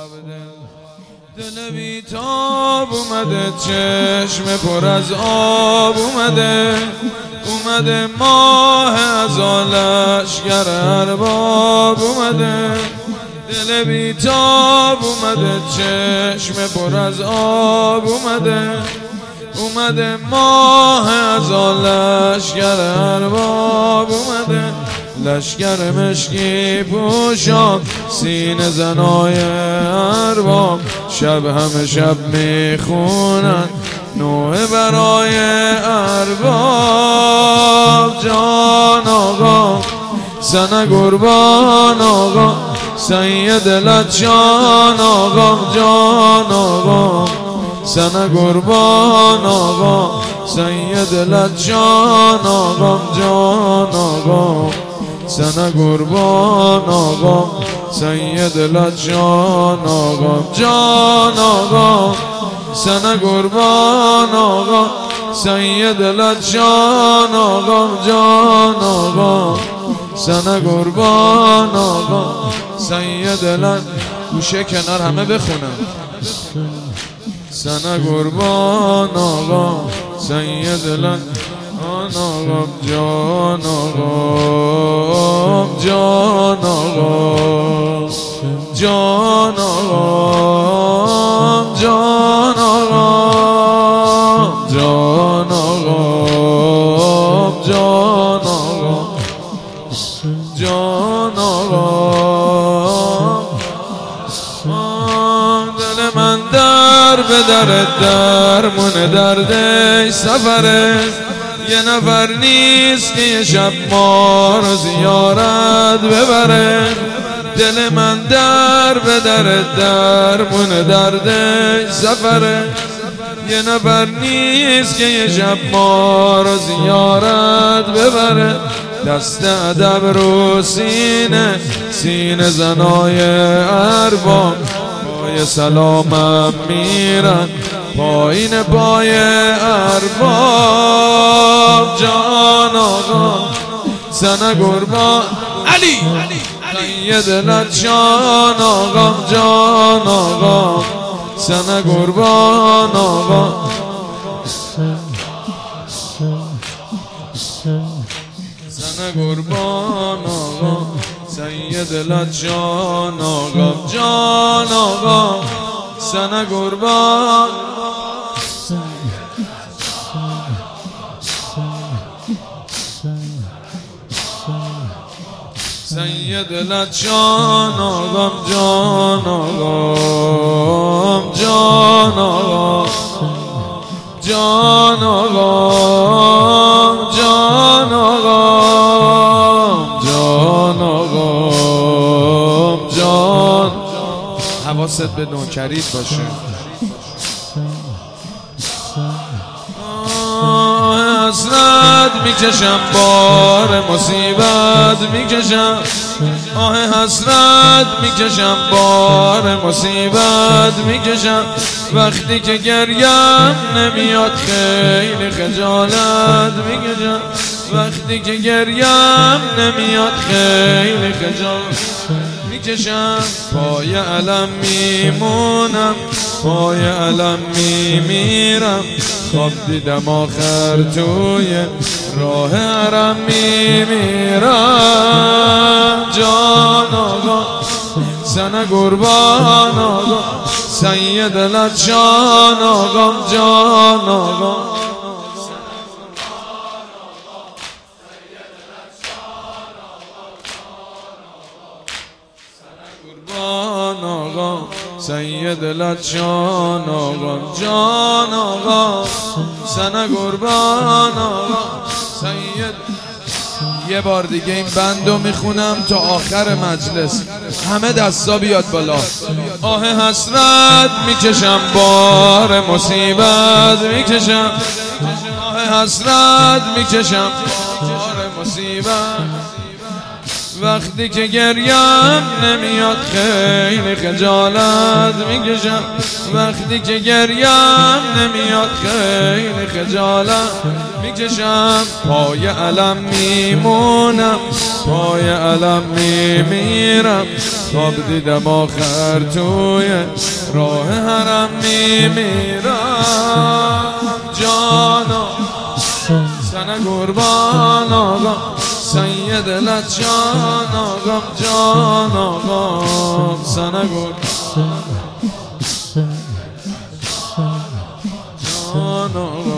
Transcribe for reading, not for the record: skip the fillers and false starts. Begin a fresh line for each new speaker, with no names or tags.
دل بیتاب اومده، چشم پر از آب اومده ماه ازالش گر ارباب اومده. دل بیتاب اومده، چشم پر از آب اومده ماه ازالش گر ارباب اومده. لشگر مشکی پوشان سینه زنای ارباب، شب همه شب میخونن نوحه برای ارباب. جان آقا سنه قربان آقا، سید لجان آقا. جان آقا سنه قربان آقا، سید لجان آقا. جان آقا سنه قربان آقا، سید لجان آقا. جان آقا سنه قربان آقا، سید لجان آقا. جان آقا سنه قربان آقا، سید لجان. گوشه کنار همه بخونم. سنه قربان آقا، سید لجان آقا. جان آقا، جان آقا، جان آقا، جان آقا، جان آقا، جان آقا، جان آقا. دل من در به درمون درد سفره، یه نفر نیست که یه شب ما رو زیارت ببره. دل من در به درمون درد سفره، یه نفر نیست که یه شب ما رو زیارت ببره. دست ادب رو سینه زنای ارباب، پای سلامم میرن پایین پای ارباب. جان آقا سنه قربان علی سید لجان آقا. جان آقا سنه قربان آقا، سنه قربان آقا، سید لجان آقا. جان آقا سنه قربان، سید لجان آقا. جان آقا، جان آقا، جان آقا، جان آقا، جان آقا، جان. حواست به نوکریت باشه. حسرت میکشم بار مصیبت میکشم، آه حسرت میکشم بار مصیبت میکشم. وقتی که گریم نمیاد خیلی خجالت میکشم، وقتی که گریم نمیاد خیلی خجالت میکشم. پای علم میمونم، پای علم میمیرم، خواب دیدم آخر توی راه حرم میمیرم. جان آقا سنه قربان آقا، سید لجان آقا. جان آقا قربان آقا، سید لجان آقا. جان آقا سنه قربان آقا، سید. یه بار دیگه این بندو میخونم تا آخر مجلس، همه دستا بیاد بالا. آه حسرت میکشم بار مصیبت میکشم، آه حسرت میکشم بار مصیبت. وقتی که گریم نمیاد خیلی خجالت میکشم وقتی که گریم نمیاد خیلی خجالت میکشم پای علم میمونم پای علم میمیرم خواب دیدم آخر توی راه حرم میمیرم جانا سنه قربان آقا سید لچان آقام جان آقام سنه قربان جان آقا